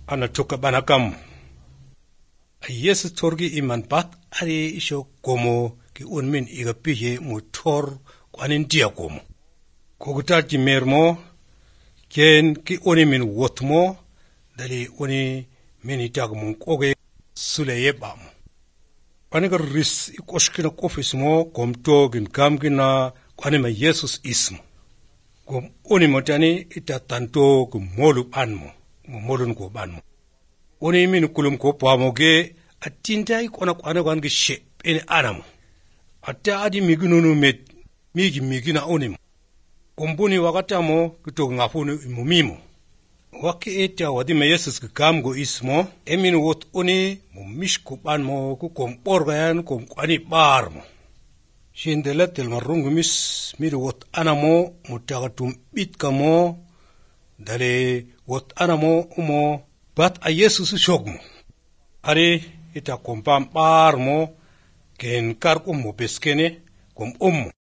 ana choka banakam. A Yesu torgi iman bat ari isho gomo ki unmin igapiye mutor kwanin dia gomo. Koguta jimermo ken ki unimin wotmo dali uni mini tagmun koge sule yebam. Kwaniga ris ikoshkina kofismo komto gin kamgina kwanima Jesus ismo. Kum unimotani itatanto kumolu anmo. Molun ko banmo. Oni min kulum ko pamoge atinta ikona kwana kwangi she ene anamo. Ata adi migununu met migina onim. Kumbuni wakatamo kuto ngafunu imumimo. Waki eta wadime Yesus kamgo ismo emin wot oni mumishku banmo ku komporgayan kom kwani barmo. Shindeletel marungu mis wot anamo mutagatum bitkamo dale wot anamo umo bat a Yesus shogmo. Ari ita kompam barmo ken kar mo beskene kom